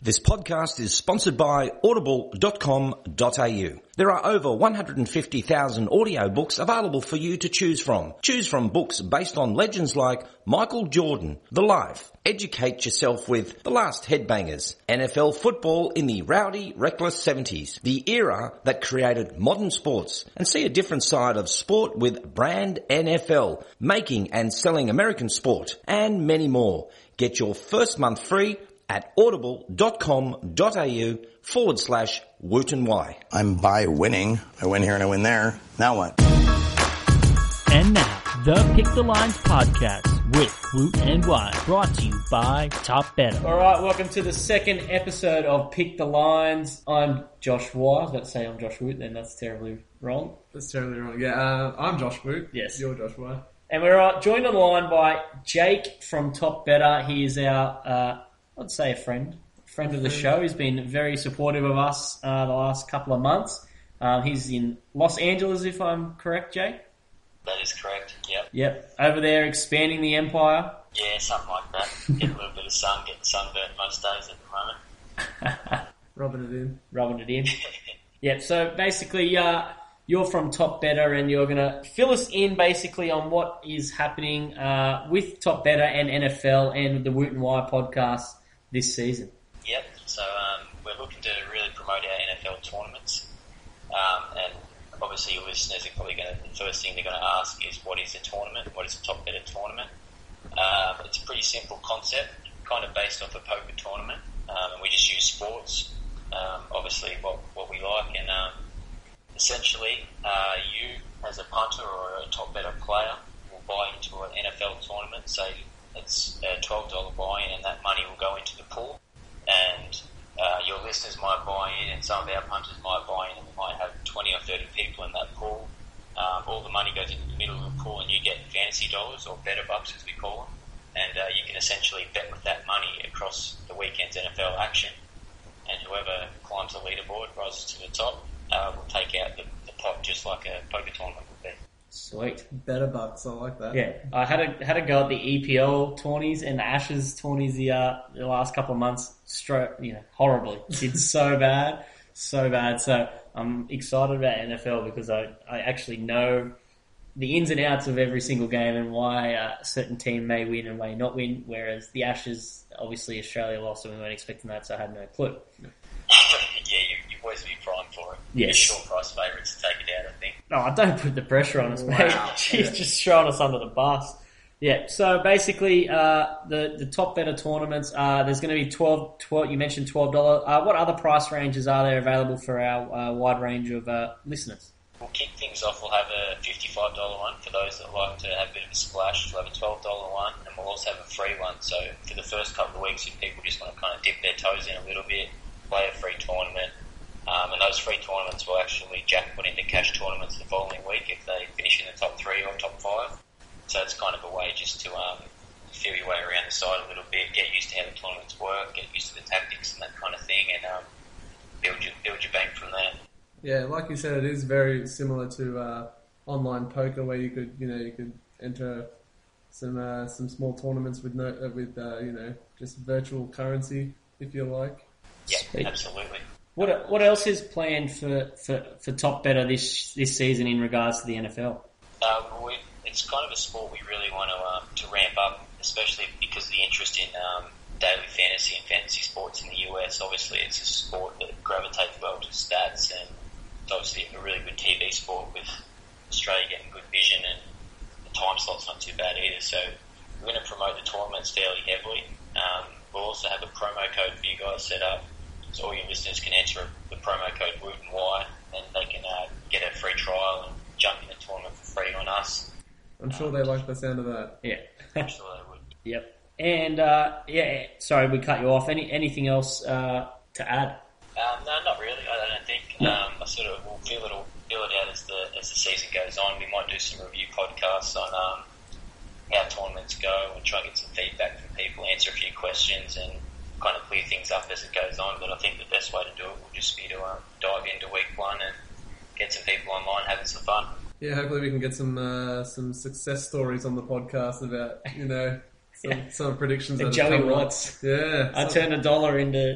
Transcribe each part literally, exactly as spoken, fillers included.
This podcast is sponsored by audible dot com dot a u. There are over one hundred fifty thousand audiobooks available for you to choose from. Choose from books based on legends like Michael Jordan, The Life. Educate yourself with The Last Headbangers, N F L football in the rowdy, reckless seventies, the era that created modern sports, and see a different side of sport with Brand N F L, making and selling American sport, and many more. Get your first month free at audible dot com dot a u forward slash Wooten Y. I'm by winning. I win here and I win there. Now what? And now, the Pick the Lines podcast with Woot and Y, brought to you by Top Better. All right, welcome to the second episode of Pick the Lines. I'm Josh Y. I was about to say I'm Josh Woot, then that's terribly wrong. That's terribly wrong. Yeah, uh, I'm Josh Woot. Yes. You're Josh Y. And we're uh, joined on the line by Jake from Top Better. He is our... Uh, I'd say a friend, friend of the show. He's been very supportive of us uh, the last couple of months. Um, he's in Los Angeles, if I'm correct, Jake? That is correct, yep. Yep, over there expanding the empire. Yeah, something like that. Get a little bit of sun, getting sunburnt most days at the moment. Rubbing it in. Rubbing it in. Yep, so basically uh, you're from Top Better and you're going to fill us in basically on what is happening uh, with Top Better and N F L and the Woot and Y podcast this season. Yep, so um, we're looking to really promote our N F L tournaments. Um, and obviously your listeners are probably going to, the first thing they're going to ask is what is a tournament? What is a Top Better tournament? Um, it's a pretty simple concept, kind of based off a poker tournament. Um, and we just use sports, um, obviously what, what we like. And um, essentially uh, you as a punter or a Top Better player will buy into an N F L tournament, say it's a twelve dollars buy-in, and that money will go into the pool. And uh, your listeners might buy in, and some of our punters might buy in, and we might have twenty or thirty people in that pool. Um, all the money goes into the middle of the pool, and you get fantasy dollars, or better bucks as we call them. And uh, you can essentially bet with that money across the weekend's N F L action. And whoever climbs the leaderboard, rises to the top, uh, will take out the, the pot just like a poker tournament would be. Sweet. Better bucks, I like that. Yeah, I had a had a go at the E P L tourneys and the Ashes tourneys the uh, the last couple of months. Straight, you know, horribly. Did so bad, so bad. So I'm excited about N F L because I, I actually know the ins and outs of every single game and why a certain team may win and may not win. Whereas the Ashes, obviously Australia lost and we weren't expecting that, so I had no clue. Yeah, you, you boys will be primed for it. Yes. You're short price favourites to take it out, I think. No, I don't put the pressure on us, mate. Wow. She's Yeah. just throwing us under the bus. Yeah, so basically, uh, the, the Top Better tournaments, uh, there's going to be twelve, twelve, you mentioned twelve dollars. Uh, what other price ranges are there available for our uh, wide range of uh, listeners? We'll kick things off. We'll have a fifty-five dollars one for those that like to have a bit of a splash. We'll have a twelve dollars one, and we'll also have a free one. So for the first couple of weeks, if people just want to kind of dip their toes in a little bit, play a free tournament. Um, and those free tournaments will actually jackpot into cash tournaments the following week if they finish in the top three or top five. So it's kind of a way just to um, feel your way around the side a little bit, get used to how the tournaments work, get used to the tactics and that kind of thing, and um, build your build your bank from there. Yeah, like you said, it is very similar to uh, online poker, where you could, you know, you could enter some uh, some small tournaments with no uh, with uh, you know, just virtual currency if you like. Yeah, Sweet. absolutely. What what else is planned for, for, for Top Better this this season in regards to the N F L? Uh, we, it's kind of a sport we really want to um, to ramp up, especially because of the interest in um, daily fantasy and fantasy sports in the U S. Obviously, it's a sport that gravitates well to stats, and it's obviously a really good T V sport with Australia getting good vision, and the time slot's not too bad either. So we're going to promote the tournaments fairly heavily. Um, we'll also have a promo code for you guys set up. So all your listeners can enter the promo code Woot and Y, and they can uh, get a free trial and jump in the tournament for free on us. I'm sure they like the sound of that. Yeah. Absolutely would. Yep. And, uh, yeah, sorry, we cut you off. Any Anything else uh, to add? Um, no, not really. I don't think. No. Um, I sort of will feel it, feel it out as the as the season goes on. We might do some review podcasts on um, how tournaments go and try and get some feedback from people, answer a few questions, and kind of clear things up as it goes on. But I think the best way to do it will just be to um, dive into week one and get some people online having some fun. Yeah, hopefully we can get some uh, some success stories on the podcast about, you know, some, Yeah. some predictions. The that Joey have come up. Watts. Yeah. I some- turned a dollar into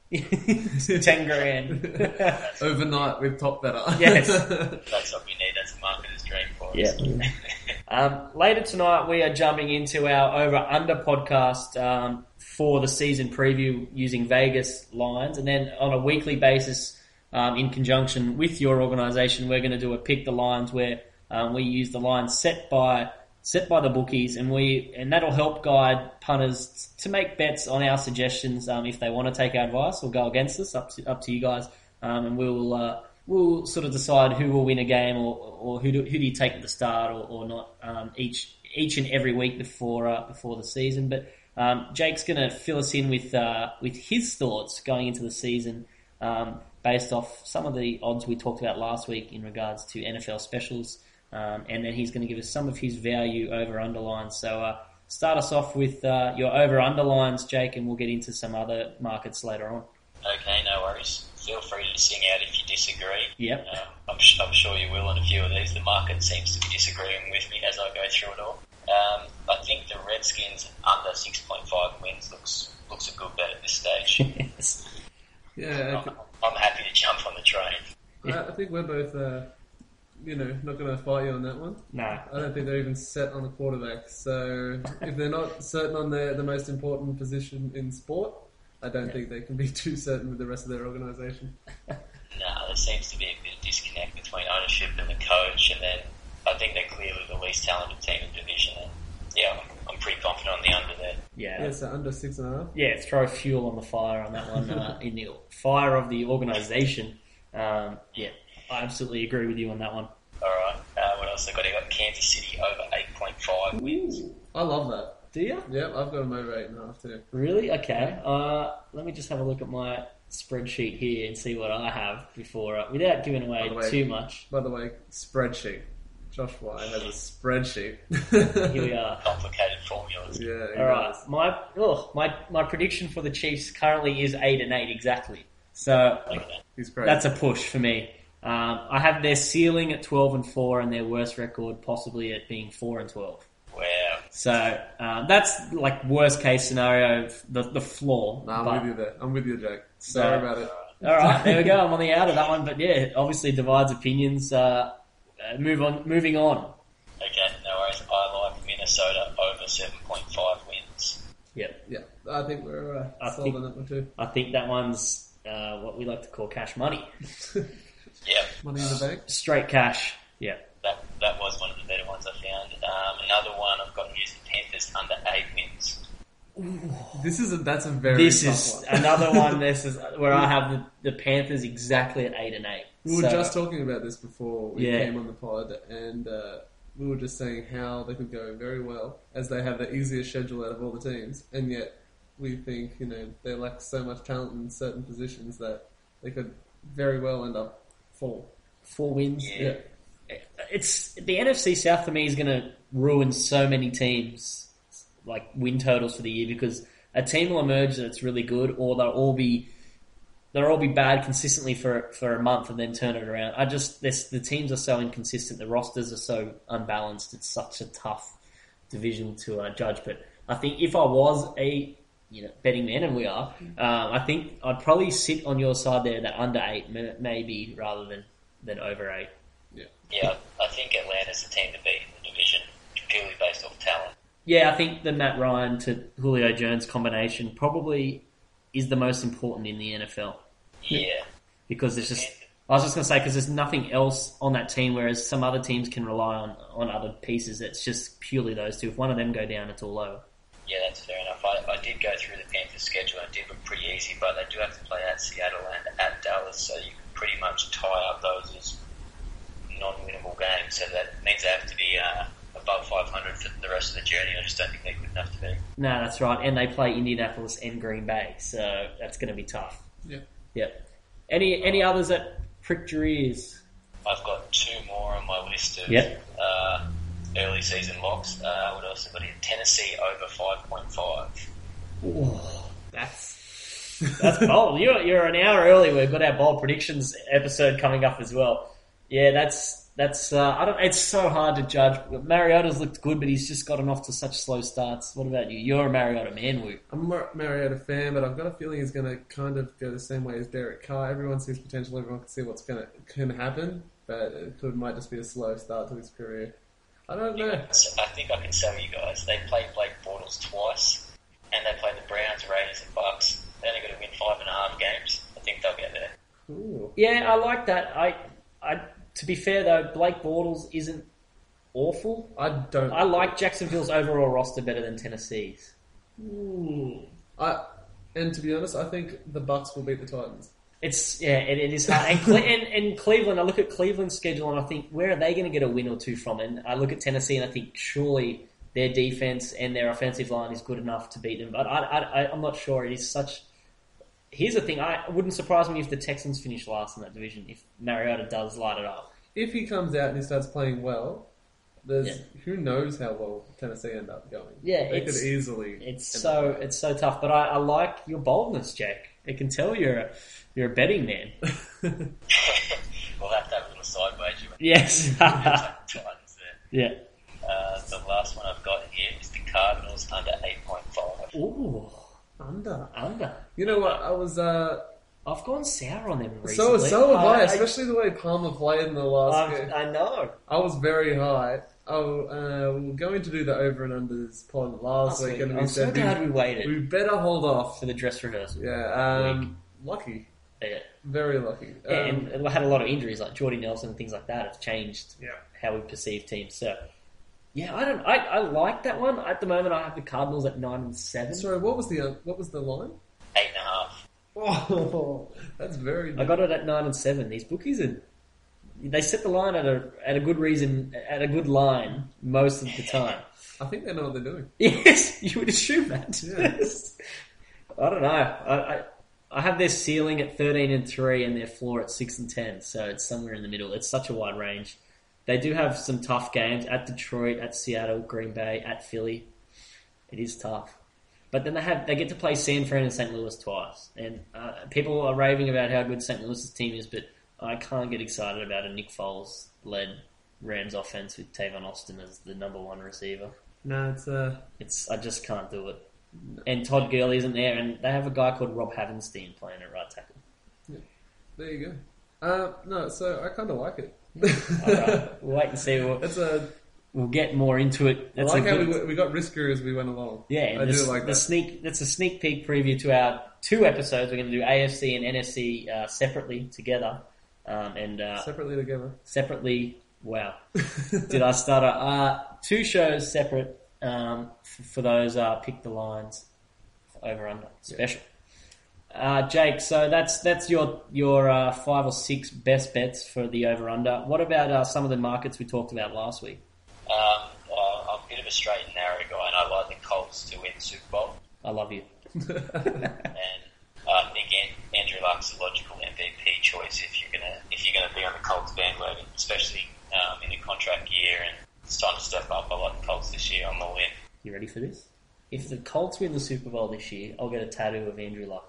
ten grand. Overnight with Top Better. Yes. That's what we need. That's a marketer's dream for us. Yeah. um, later tonight, we are jumping into our over-under podcast um, for the season preview using Vegas lines. And then on a weekly basis, um, in conjunction with your organisation, we're going to do a Pick the Lines where um, we use the lines set by set by the bookies, and we and that'll help guide punters to make bets on our suggestions um, if they want to take our advice or go against us. Up to, up to you guys, um, and we'll uh, we'll sort of decide who will win a game or, or who do who do you take at the start or, or not um, each each and every week before uh, before the season. But um, Jake's going to fill us in with uh, with his thoughts going into the season um, based off some of the odds we talked about last week in regards to N F L specials. Um, and then he's going to give us some of his value over underlines. So uh, start us off with uh, your over underlines, Jake, and we'll get into some other markets later on. Okay, no worries. Feel free to sing out if you disagree. Yep. Um, I'm, sh- I'm sure you will on a few of these. The market seems to be disagreeing with me as I go through it all. Um, I think the Redskins under six point five wins looks looks a good bet at this stage. Yes. Yeah, I, I'm, th- I'm happy to jump on the train. I, I think we're both, uh, you know, not going to fight you on that one. No. I don't think they're even set on a quarterback. So if they're not certain on their, the most important position in sport, I don't think they can be too certain with the rest of their organisation. No, there seems to be a bit of disconnect between ownership and the coach, and then I think they're clearly the least talented team in the division. And yeah, I'm, I'm pretty confident on the under there. Yeah. Yeah, so under six and a half. Yeah, throw fuel on the fire on that one. Uh, in the fire of the organisation. Um, yeah, I absolutely agree with you on that one. All right. Uh, what else have I got? I got Kansas City over eight point five wins. I love that. Do you? Yep, I've got them over eight and a half too. Really? Okay. Uh, let me just have a look at my spreadsheet here and see what I have before, uh, without giving away By the way- too much. By the way, spreadsheet. Josh White has a spreadsheet. Here we are. Complicated formulas. Yeah. he All right. does. My oh, my my prediction for the Chiefs currently is eight and eight exactly. So He's great. that's a push for me. Um, I have their ceiling at twelve and four and their worst record possibly at being four and twelve. Wow. So um, that's like worst case scenario, the the floor. Nah, I'm But- with you there. I'm with you, Jake. So- Sorry about it. All right, there we go. I'm on the out of that one, but yeah, obviously divides opinions. Uh, uh, move on. Moving on. Okay, no worries. I like Minnesota over seven point five wins. Yep. Yeah, I think we're uh, I sold think- on that one too. I think that one's uh, what we like to call cash money. Yeah, Money in the bank. Straight cash. Yeah. that that was one of the better ones I found. Um, another one I've got here is the Panthers under eight wins. This is a, that's a very This tough is one. another one. This is where I have the, the Panthers exactly at eight and eight. We were So- just talking about this before we Yeah. came on the pod, and uh, we were just saying how they could go very well as they have the easiest schedule out of all the teams, and yet we think you know they lack so much talent in certain positions that they could very well end up full. four wins. Yeah. It's the N F C South for me is going to ruin so many teams, like win totals for the year, because a team will emerge that's really good, or they'll all be they'll all be bad consistently for for a month and then turn it around. I just this the teams are so inconsistent, the rosters are so unbalanced. It's such a tough division to uh, judge. But I think if I was a you know betting man, and we are, um, I think I'd probably sit on your side there, that under eight may- maybe rather than than over eight. Yeah, I think Atlanta's the team to beat in the division purely based off talent. Yeah, I think the Matt Ryan to Julio Jones combination probably is the most important in the N F L, Yeah. because there's just I was just going to say because there's nothing else on that team, whereas some other teams can rely on on other pieces. It's just purely those two. If one of them go down, it's all over. Yeah, that's fair enough. I, I did go through the Panthers' schedule and it did look pretty easy, but they do have to play at Seattle and at Dallas, so you can pretty much tie up those as non-winnable games. So that means they have to be uh, above five hundred for the rest of the journey. I just don't think they're good enough to be. No, that's right. And they play Indianapolis and Green Bay, so that's going to be tough. Yeah. Yep. Any any others that pricked your ears? I've got two more on my list of Yep. uh, early season locks. Uh, what else have I got here? Tennessee over five point five. Oh, that's that's bold. You're you're an hour early. We've got our bold predictions episode coming up as well. Yeah, that's that's. Uh, I don't. It's so hard to judge. Mariota's looked good, but he's just gotten off to such slow starts. What about you? You're a Mariota man, Wu. I'm a Mariota fan, but I've got a feeling he's going to kind of go the same way as Derek Carr. Everyone sees potential. Everyone can see what's going to can happen, but it could might just be a slow start to his career. I don't know. I think I can tell you guys. They played Blake Bortles twice, and they played the Browns, Raiders, and Bucks. They only got to win five and a half games. I think they'll get there. Ooh. Yeah, I like that. I, I. To be fair though, Blake Bortles isn't awful. I don't. I like Jacksonville's overall roster better than Tennessee's. Ooh. I and to be honest, I think the Bucks will beat the Titans. It's yeah, it, it is hard. And, Cle- and, and Cleveland, I look at Cleveland's schedule and I think, where are they going to get a win or two from? And I look at Tennessee and I think surely their defense and their offensive line is good enough to beat them. But I, I, I'm not sure. It is such. Here's the thing: I it wouldn't surprise me if the Texans finish last in that division. If Mariota does light it up, If he comes out and he starts playing well, there's Yeah. who knows how well Tennessee end up going. Yeah, they it's- could easily. it's end so up it's so tough. But I, I like your boldness, Jack. I can tell you're a, you're a betting man. We'll have to have a little side wager. Yes. Titans there. Yeah. Uh, the last one I've got here is the Cardinals under eight point five. Ooh, under. under. You know what? I was. Uh, I've gone sour on them so recently. so have I, I- especially the way Palmer played in the last I, game. I know. I was very high. Oh, uh, we were going to do the over and unders pod last Last week, week. and we I'm so said glad we waited we better hold off. for the dress rehearsal. Yeah, um, lucky, Yeah. very lucky. Um, and, and we had a lot of injuries, like Jordy Nelson and things like that, have changed Yeah. how we perceive teams. So, yeah, I don't. I, I like that one. At the moment, I have the Cardinals at nine and seven. sorry, what was the uh, what was the line? Eight and a half. Oh, that's very. I got it at nine and seven. These bookies are. They set the line at a at a good reason, at a good line most of the time. I think they know what they're doing. Yes, you would assume that. Yes. I don't know. I, I I have their ceiling at thirteen and three and their floor at six and ten, so it's somewhere in the middle. It's such a wide range. They do have some tough games at Detroit, at Seattle, Green Bay, at Philly. It is tough. But then they have they get to play San Fran and Saint Louis twice. And uh, people are raving about how good Saint Louis' team is, but I can't get excited about a Nick Foles-led Rams offense with Tavon Austin as the number one receiver. No, it's uh, It's I just can't do it. And Todd Gurley isn't there, and they have a guy called Rob Havenstein playing at right tackle. there you go. Uh, no, so I kind of like it. All right, we'll wait and see. We'll, That's a. we'll get more into it. I That's like a how good, we, we got riskier as we went along. yeah. And I the, do like the that. sneak. That's a sneak peek preview to our two episodes. We're going to do A F C and N F C uh, separately together, um, and uh, Separately together. separately. Wow, did I stutter? Uh, two shows separate um, f- for those uh, pick the lines for over under special. Uh, Jake, so that's that's your your uh, five or six best bets for the over under. What about uh, some of the markets we talked about last week? Um, well, I'm a bit of a straight and narrow guy, and I like the Colts to win the Super Bowl. I love you. And I think An- Andrew Luck's a logical M V P choice if you're gonna if you're gonna be on the Colts bandwagon, especially um, in a contract year. And it's time to step up. I like the Colts this year. I'm all in. You ready for this? If the Colts win the Super Bowl this year, I'll get a tattoo of Andrew Luck.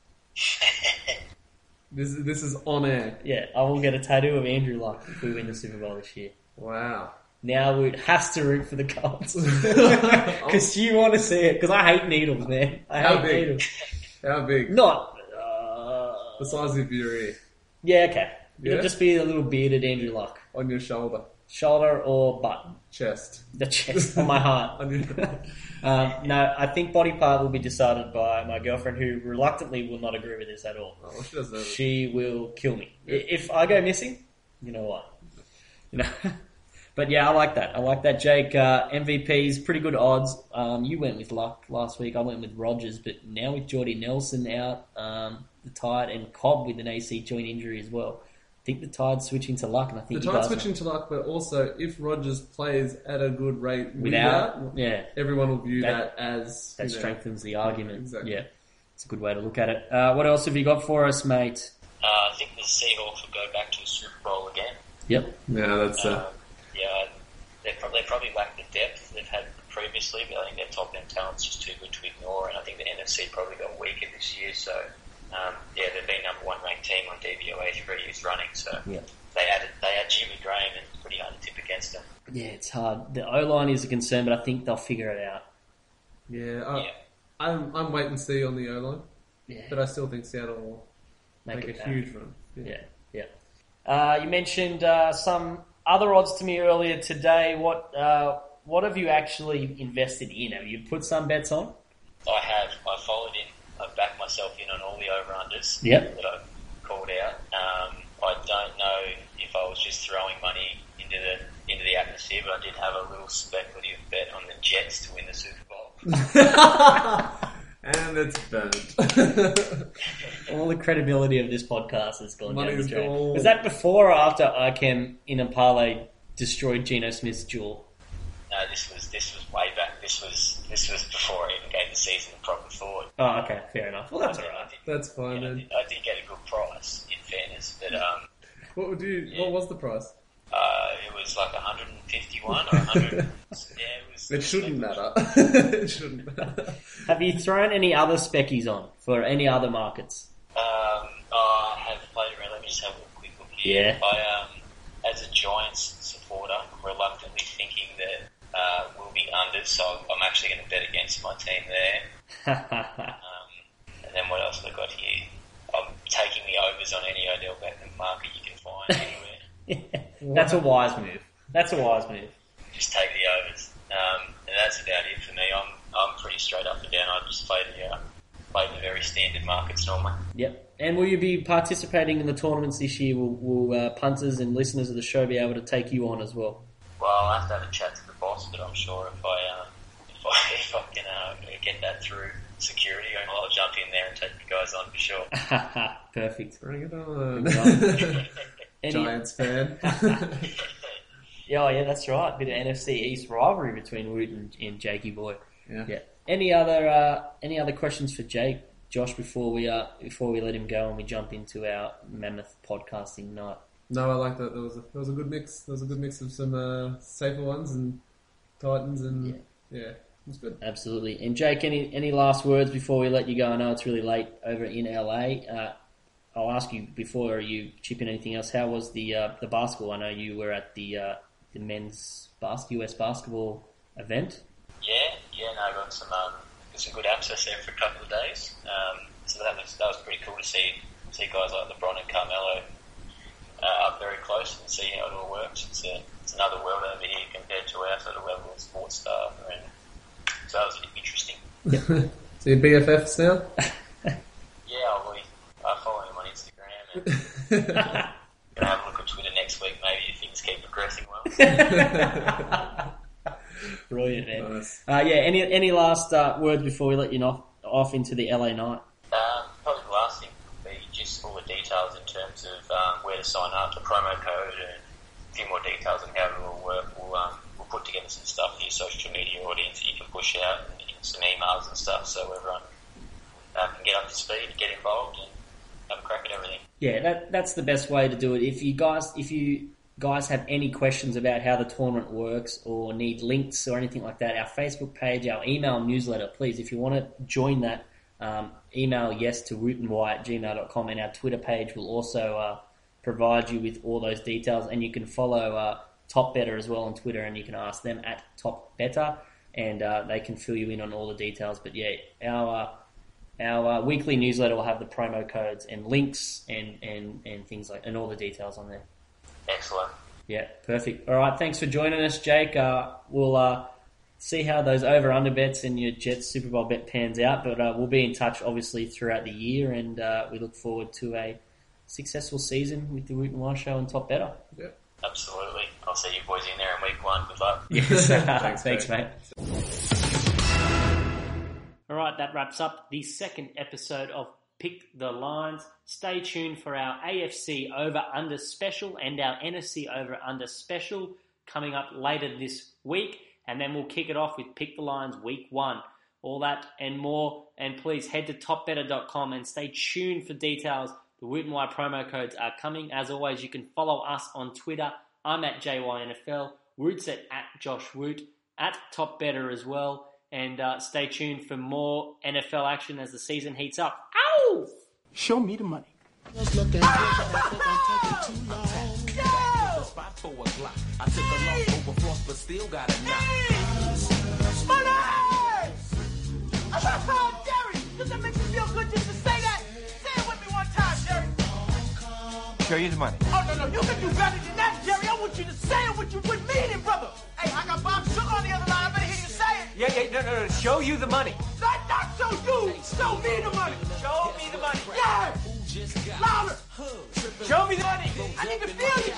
This is this is on air. Yeah, I will get a tattoo of Andrew Luck if we win the Super Bowl this year. Wow. Now we has to root for the Colts because you want to see it. Because I hate needles, man. I How hate big? needles. How big? Not. Uh, The size of your ear yeah, okay. Yeah? It'll just be a little bearded Andrew Luck, on your shoulder, shoulder or butt, chest, the chest, on my heart. on your. Um, no, I think body part will be decided by my girlfriend, who reluctantly will not agree with this at all. Oh, well, she doesn't know. She will kill me I if I go missing. You know what? You know. But yeah, I like that. I like that, Jake. Uh, M V Ps, pretty good odds. Um, you went with Luck last week. I went with Rodgers, but now with Jordy Nelson out, um, the Tide, and Cobb with an A C joint injury as well. I think the Tide's switching to Luck, and I The think you Tide's guys switching to Luck, but also if Rodgers plays at a good rate without, without, yeah, everyone will view That- that, as that you know, strengthens the argument. Exactly. Yeah, it's a good way to look at it. Uh, what else have you got for us, mate? Uh, I think the Seahawks will go back to the Super Bowl again. Yep. Yeah, that's uh, Um, yeah, they probably, they probably lack the depth they've had previously, but I think their top end talent's just too good to ignore, and I think the N F C probably got weaker this year, so um, yeah, they've been number one ranked team on D V O A three years running, so Yeah. they added they add Yeah, it's hard. The O-line is a concern, but I think they'll figure it out. Yeah, I, Yeah. I'm I'm wait and see on the O line, Yeah, but I still think Seattle will make, make, it a back. huge run. Yeah, yeah. Uh, you mentioned uh, some other odds to me earlier today. What uh, what have you actually invested in? Have you put some bets on? I have. I followed in. I backed myself in on all the over-unders Yep. that I called out. Um, I don't know if I was just throwing money into the into the atmosphere, but I did have a little speculative bet on the Jets to win the Super Bowl. And it's burnt. All the credibility of this podcast has gone down the Money's drain. gone. Was that before or after Ikem in a parlay destroyed Geno Smith's jewel? No, this was this was way back. This was this was before I even gave the season a proper thought. Oh, okay, fair enough. Well, that's I did- alright. I did- That's fine yeah, I then. did, I did get a good price, in fairness, but um, What would you? What was the price? uh, it was like one hundred fifty-one or one hundred. Yeah, it was. It shouldn't matter. It shouldn't matter. Have you thrown any other speckies on for any other markets? Um, oh, I have played around. Let me just have a quick look here. Yeah. I, um, as a Giants supporter, I'm reluctantly thinking that uh, we'll be unders, so I'm actually going to bet against my team there. Um, and then what else have I got here? I'm taking the overs on any Odell Beckham market you can find anywhere. That's a wise move. That's a wise move. Just take the overs. Um, and that's about it for me. I'm I'm pretty straight up and down. I just play the uh, play the very standard markets normally. Yep. And will you be participating in the tournaments this year? Will, will uh, punters and listeners of the show be able to take you on as well? Well, I'll have to have a chat to the boss, but I'm sure if I um, if I if I can uh, get that through security, I'll jump in there and take you guys on for sure. Perfect. Bring it on. Any- Giants fan. Yeah, oh, yeah, that's right. Bit of N F C East rivalry between Woot and, and Jakey boy. Yeah. Yeah. Any other uh, any other questions for Jake, Josh, before we uh before we let him go and we jump into our mammoth podcasting night? No, I like that. There was a there was a good mix. There was a good mix of some uh, safer ones and Titans and Yeah. yeah, it was good. Absolutely. And Jake, any any last words before we let you go? I know it's really late over in L A. Uh, I'll ask you before you chip in anything else. How was the uh, the basketball? I know you were at the uh, the men's bas- U S basketball event. Yeah, yeah, no, I got some um, got some good access there for a couple of days. Um, so that was that was pretty cool to see see guys like LeBron and Carmelo uh, up very close and see how it all works. It's a it's another world over here compared to our sort of level of sports stuff, and so that was interesting. So your B F Fs now? Yeah, I'll be uh, following him on Instagram and gonna have a look at Twitter next week. Maybe if things keep progressing well. Brilliant, man. Nice. Uh, yeah. Any any last uh, words before we let you off off into the L A night? Um, probably the last thing would be just all the details in terms of um, where to sign up, the promo code, and a few more details on how it will work. We'll, um, we'll put together some stuff for your social media audience that you can push out, and, and some emails and stuff, so everyone uh, can get up to speed, get involved, and have a crack at everything. Yeah, that that's the best way to do it. If you guys if you guys have any questions about how the tournament works or need links or anything like that, our Facebook page, our email newsletter, please, if you want to join that, um, email yes to rootandwy at gmail dot com, and our Twitter page will also uh, provide you with all those details, and you can follow uh, Top Better as well on Twitter, and you can ask them at Top Better, and uh, they can fill you in on all the details. But yeah, our uh, our uh, weekly newsletter will have the promo codes and links and, and, and things like and all the details on there. Excellent. Yeah, perfect. All right, thanks for joining us, Jake. Uh, we'll uh, see how those over-under bets and your Jets Super Bowl bet pans out, but uh, we'll be in touch, obviously, throughout the year, and uh, we look forward to a successful season with the Woot and Wye Show and Top Better. Yeah. Absolutely. I'll see you boys in there in week one. Good luck. Yes, Thanks, thanks, mate. mate. All right, that wraps up the second episode of Pick the Lines. Stay tuned for our A F C over-under special and our N F C over-under special coming up later this week, and then we'll kick it off with Pick the Lines week one. All that and more, and please head to top better dot com and stay tuned for details. The Woot and Wye promo codes are coming. As always, you can follow us on Twitter. I'm at J Y N F L. Woot's at, at Josh Woot, at Top Better as well. And uh, stay tuned for more N F L action as the season heats up. Ow! Show me the money. Just looking, I think I'm taking too long. spot for a Glock. I took a loss over floss, but still got a knock. Money! Oh, Jerry! Does that make you feel good just to say that? Say it with me one time, Jerry. Show you the money. Oh, no, no, you can do better than that, Jerry. I want you to say it with you with meaning, brother. Hey, I got Bob Sugar on the other line. I better hear you say it. Yeah, yeah, no, no, no. Show you the money. Not, not show you. Show me the money. Show me the money. Yeah. Louder. Show me the money. I need to feel you.